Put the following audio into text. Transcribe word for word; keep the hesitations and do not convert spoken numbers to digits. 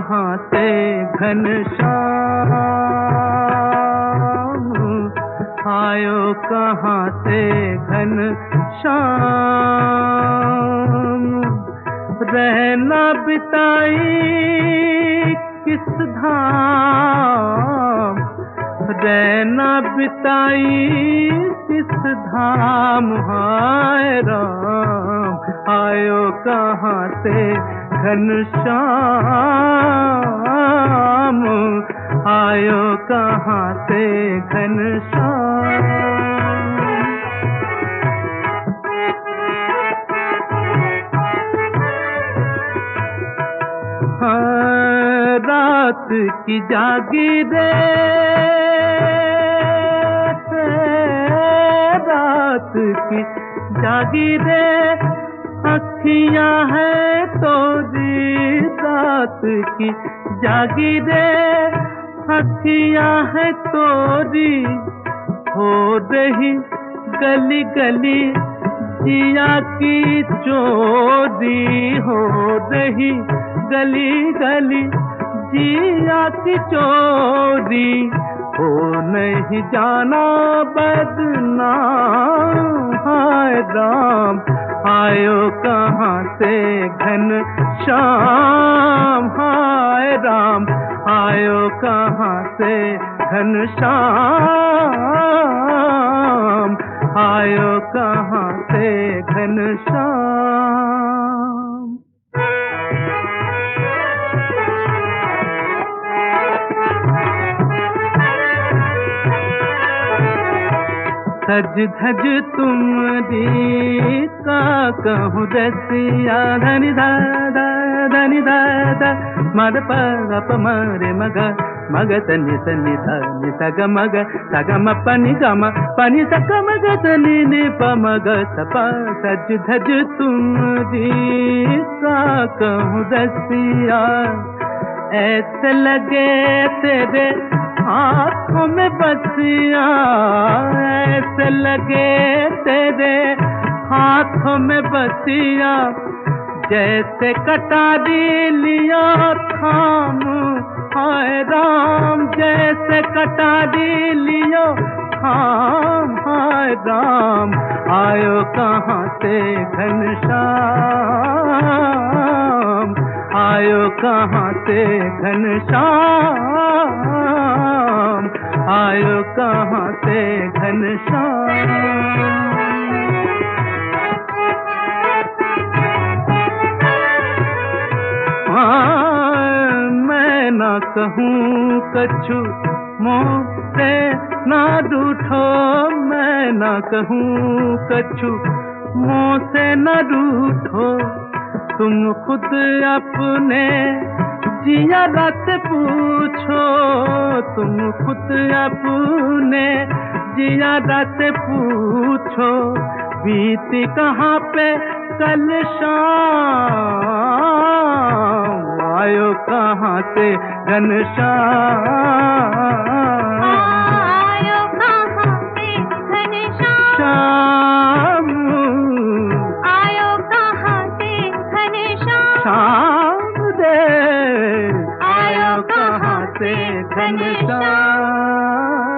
कहाँ से घनश्याम, आयो कहाँ से घनश्याम। रहना बिताई किस धाम, रहना बिताई किस धाम। हाय राम, आयो कहाँ से घनश्याम, आयो कहाँ से घनश्याम। हाँ, रात की जागीरे, रात की जागीरे अखियाँ है तोरी, रात की जागीरे अखियाँ है तोरी। हो रही गली गली जिया की चोरी, हो रही गली गली जिया की चोरी। हो नहीं जाना बदनाम, हाय राम, आयो कहाँ से घनश्याम। हाय राम, आयो कहाँ से घनश्याम, आयो कहाँ से घनश्याम। सज धज तुमरी का कहूँ रसिया। धनि दादा धनि दादा मद प मरे मग, मग तनि तनि धनि सग मग, सग म पनि गम पनि सग मग तनि नि प मग सप। सज धज तुमरी का कहूँ रसिया, ऐसे लगे तेरे आँखों में बसिया, ऐसे लगे तेरे हाथों में बसिया। जैसे कटारी लिया थाम, हाय राम, जैसे कटारी लियो थाम। हाय राम, आयो कहाँ से घनश्याम, आयो कहाँ से घनश्याम, आयो कहाँ से घनश्याम। हाँ, मैं ना कहूँ कछु मुँह से ना रूठो, मैं ना कहूँ कछु मुँह से न रूठो। तुम खुद अपने जिया से पूछो, तुम खुद अपने जिया से पूछो। बीती कहाँ पे कल शाम, आयो कहाँ से घनश्याम, आयो कहाँ से घनश्याम, आयो कहाँ से घनश्याम। शाम दे आयो कहाँ से घनश्याम।